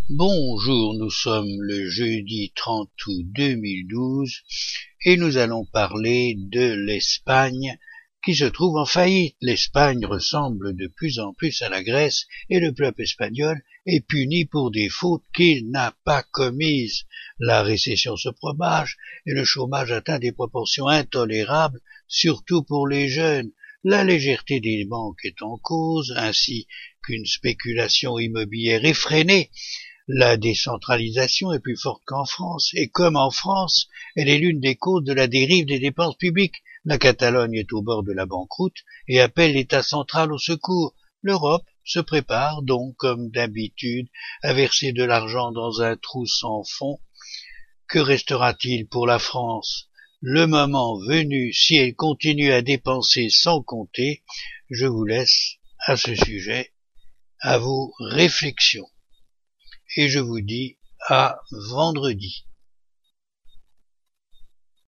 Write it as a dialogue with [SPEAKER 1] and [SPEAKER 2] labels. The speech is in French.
[SPEAKER 1] Bonjour, nous sommes le jeudi 30 août 2012 et nous allons parler de l'Espagne qui se trouve en faillite. L'Espagne ressemble de plus en plus à la Grèce et le peuple espagnol est puni pour des fautes qu'il n'a pas commises. La récession se propage et le chômage atteint des proportions intolérables, surtout pour les jeunes. La légèreté des banques est en cause, ainsi qu'une spéculation immobilière effrénée. La décentralisation est plus forte qu'en France, et comme en France, elle est l'une des causes de la dérive des dépenses publiques. La Catalogne est au bord de la banqueroute et appelle l'État central au secours. L'Europe se prépare donc, comme d'habitude, à verser de l'argent dans un trou sans fond. Que restera-t-il pour la France? Le moment venu, si elle continue à dépenser sans compter, je vous laisse à ce sujet à vos réflexions. Et je vous dis à vendredi.